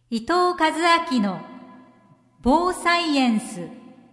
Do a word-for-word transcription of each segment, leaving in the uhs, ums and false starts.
伊藤和明の防災エンス。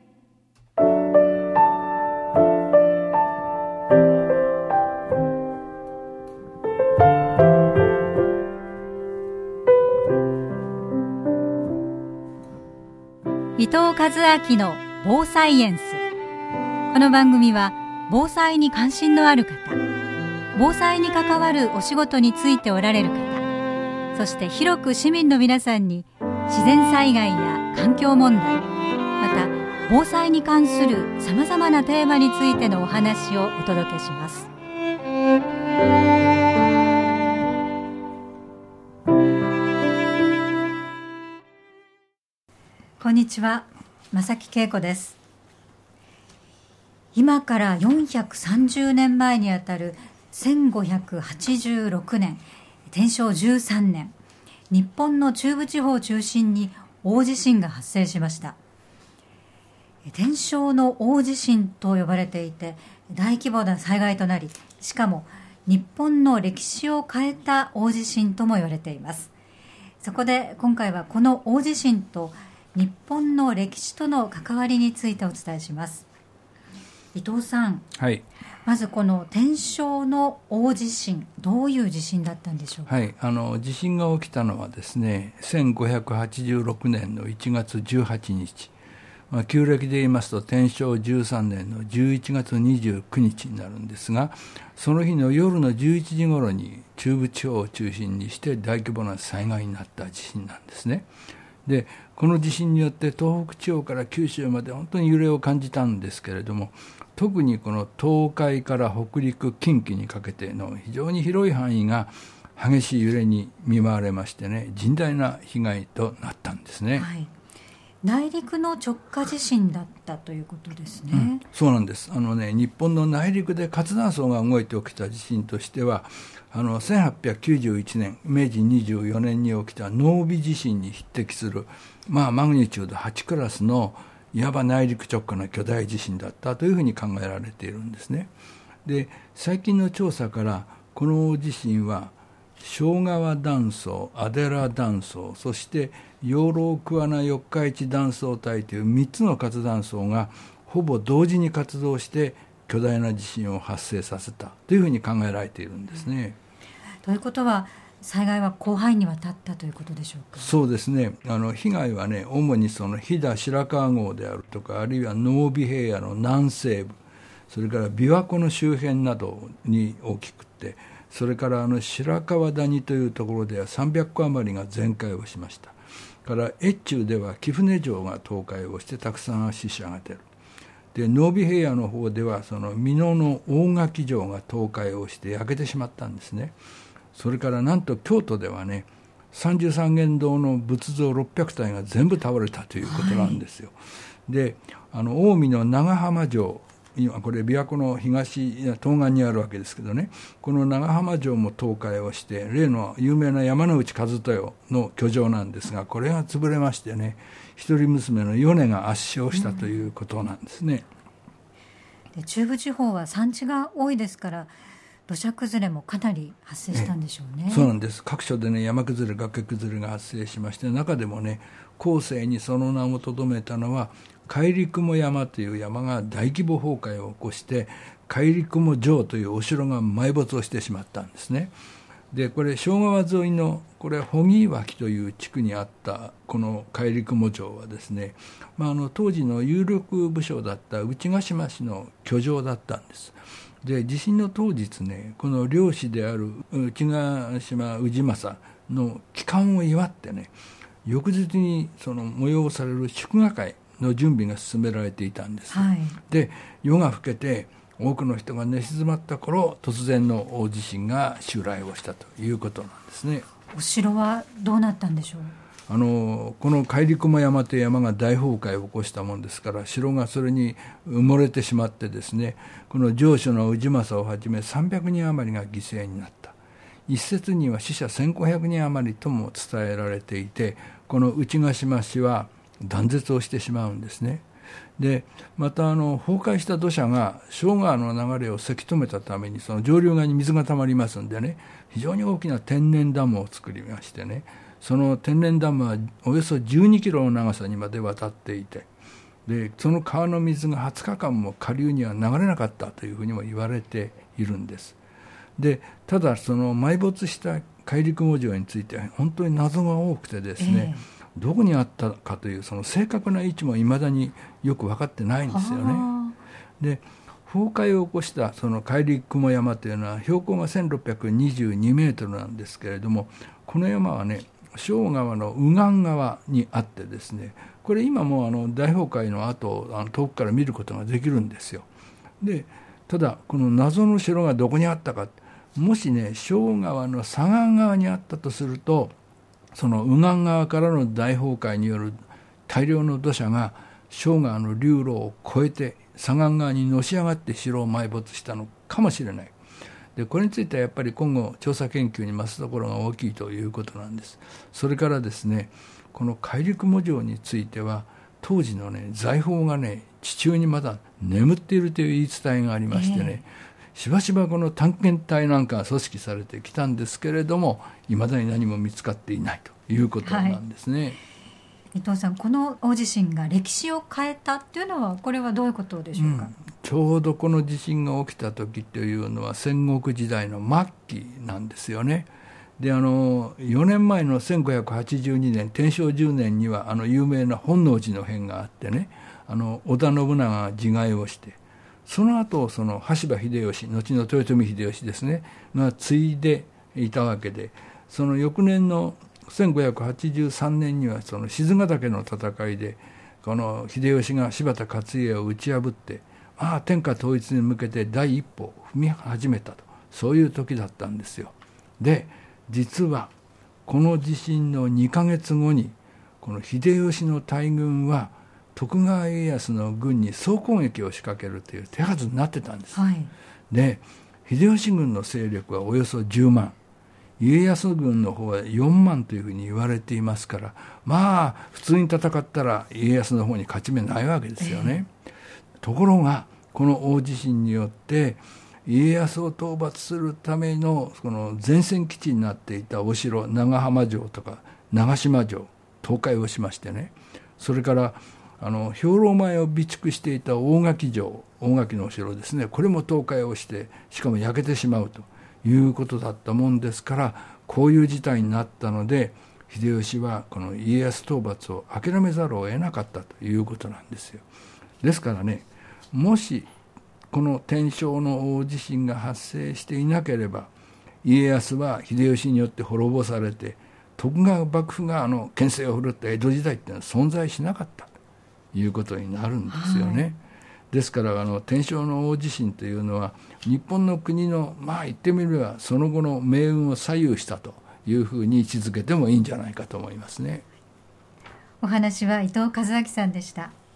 伊藤和明の防災エンス。この番組は防災に関心のある方、防災に関わるお仕事についておられる方、そして広く市民の皆さんに自然災害や環境問題、また防災に関するさまざまなテーマについてのお話をお届けします。こんにちは、正木恵子です。今からよんひゃくさんじゅうねんまえにあたるせんごひゃくはちじゅうろくねん、天正じゅうさんねん、日本の中部地方を中心に大地震が発生しました。天正の大地震と呼ばれていて、大規模な災害となり、しかも日本の歴史を変えた大地震とも言われています。そこで今回はこの大地震と日本の歴史との関わりについてお伝えします。伊藤さん、 はい、 まずこの天正の大地震、どういう地震だったんでしょうか。 はい、あの地震が起きたのはですね、せんごひゃくはちじゅうろくねんのいちがつじゅうはちにち、まあ、旧暦で言いますと天正じゅうさんねんのじゅういちがつにじゅうくにちになるんですが、その日の夜のじゅういちじごろに中部地方を中心にして大規模な災害になった地震なんですね。で、この地震によって東北地方から九州まで本当に揺れを感じたんですけれども、特にこの東海から北陸、近畿にかけての非常に広い範囲が激しい揺れに見舞われましてね、甚大な被害となったんですね。 はい、内陸の直下地震だったということですね。 うん、そうなんです。あのね、日本の内陸で活断層が動いて起きた地震としては、あのせんはっぴゃくきゅうじゅういちねん、明治にじゅうよねんに起きた濃尾地震に匹敵する、まあ、マグニチュードはちクラスのいわば内陸直下の巨大地震だったというふうに考えられているんですね。で、最近の調査からこの地震は庄川断層、阿寺断層、そして養老桑名四日市断層帯というみっつの活断層がほぼ同時に活動して巨大な地震を発生させたというふうに考えられているんですね。 ということは災害は広範囲にわたったということでしょうか。 そうですね。あの被害はね、主にその飛騨白川郷であるとか、あるいは濃尾平野の南西部、それから琵琶湖の周辺などに大きくて、それからあの白川谷というところではさんびゃっこ余りが全壊をしました。から越中では貴船城が倒壊をしてたくさん死者が出る。で、濃尾平野の方ではその美濃の大垣城が倒壊をして焼けてしまったんですね。それからなんと京都ではね、三十三間堂の仏像ろっぴゃくたいが全部倒れたということなんですよ。はい、で、あの近江の長浜城、今これ琵琶湖の東東岸にあるわけですけどね、この長浜城も倒壊をして、例の有名な山内一豊の居城なんですが、これが潰れましてね、一人娘の米が圧傷したということなんですね。 うん、で、中部地方は山地が多いですから、土砂崩れもかなり発生したんでしょうね。 そうなんです。各所でね、山崩れ、崖崩れが発生しまして、中でもね、後世にその名を留めたのは海陸雲山という山が大規模崩壊を起こして、海陸雲城というお城が埋没をしてしまったんですね。で、これ庄川沿いのこれ穂木脇という地区にあったこの海陸雲城はですね、まあ、あの当時の有力武将だった内ヶ島氏の居城だったんです。で、地震の当日ね、この領主である内ヶ島氏政の帰還を祝ってね、翌日にその催される祝賀会の準備が進められていたんです。はい、で、夜が更けて多くの人が寝静まった頃、突然の大地震が襲来をしたということなんですね。 お城はどうなったんでしょう。 あのこの海陸雲山という山が大崩壊を起こしたものですから、城がそれに埋もれてしまってですね、この城主の氏政をはじめさんびゃくにん余りが犠牲になった。一説には死者せんごひゃくにん余りとも伝えられていて、この内ヶ島氏は断絶をしてしまうんですね。で、またあの崩壊した土砂が庄川の流れをせき止めたために、その上流側に水がたまりますんでね、非常に大きな天然ダムを作りましてね、 その天然ダムはおよそじゅうにキロの長さにまで渡っていて、でその川の水がはつかかんも下流には流れなかったというふうにも言われているんです。でただその埋没した海陸母城については本当に謎が多くてですね、えーどこにあったかというその正確な位置もいまだによく分かってないんですよね。で崩壊を起こしたその海陸雲山というのは標高がせんろっぴゃくにじゅうにメートルなんですけれども、この山はね庄川の右岸側にあってですね、これ今もあの大崩壊の後をあの遠くから見ることができるんですよ。でただこの謎の城がどこにあったか、もしね庄川の左岸側にあったとすると、その右岸側からの大崩壊による大量の土砂が庄川の流路を越えて左岸側にのし上がって城を埋没したのかもしれない。でこれについてはやっぱり今後調査研究に増すところが大きいということなんです。それからですね、この海陸母城については当時のね財宝がね地中にまだ眠っているという言い伝えがありましてね、えーしばしばこの探検隊なんかが組織されてきたんですけれども、いまだに何も見つかっていないということなんですね。はい、 伊藤さん、この大地震が歴史を変えたっていうのはこれはどういうことでしょうか。うん、 ちょうどこの地震が起きた時というのは戦国時代の末期なんですよね。であのよねんまえのせんごひゃくはちじゅうにねん天正じゅうねんにはあの有名な本能寺の変があってね、あの織田信長が自害をして、その後その羽柴秀吉、後の豊臣秀吉ですねが継いでいたわけで、その翌年のせんごひゃくはちじゅうさんねんにはその賤ヶ岳の戦いでこの秀吉が柴田勝家を打ち破って、まあ、天下統一に向けて第一歩を踏み始めたと、そういう時だったんですよ。で実はこの地震のにかげつごにこの秀吉の大軍は徳川家康の軍に総攻撃を仕掛けるという手はずになってたんです。はい、で秀吉軍の勢力はおよそじゅうまん、家康軍の方はよんまんというふうに言われていますから、まあ普通に戦ったら家康の方に勝ち目ないわけですよね。えー、ところがこの大地震によって家康を討伐するためのこの前線基地になっていたお城、長浜城とか長島城倒壊をしましてね、それからあの兵糧米を備蓄していた大垣城、大垣のお城ですね、これも倒壊をして、しかも焼けてしまうということだったもんですから、こういう事態になったので秀吉はこの家康討伐を諦めざるを得なかったということなんですよ。ですからね、もしこの天正の大地震が発生していなければ、家康は秀吉によって滅ぼされて、徳川幕府があの権勢を振るった江戸時代っていうのは存在しなかったということになるんですよね。はい、ですからあの天正の大地震というのは日本の国のまあ言ってみればその後の命運を左右したというふうに位置づけてもいいんじゃないかと思いますね。 お話は伊藤和明さんでした。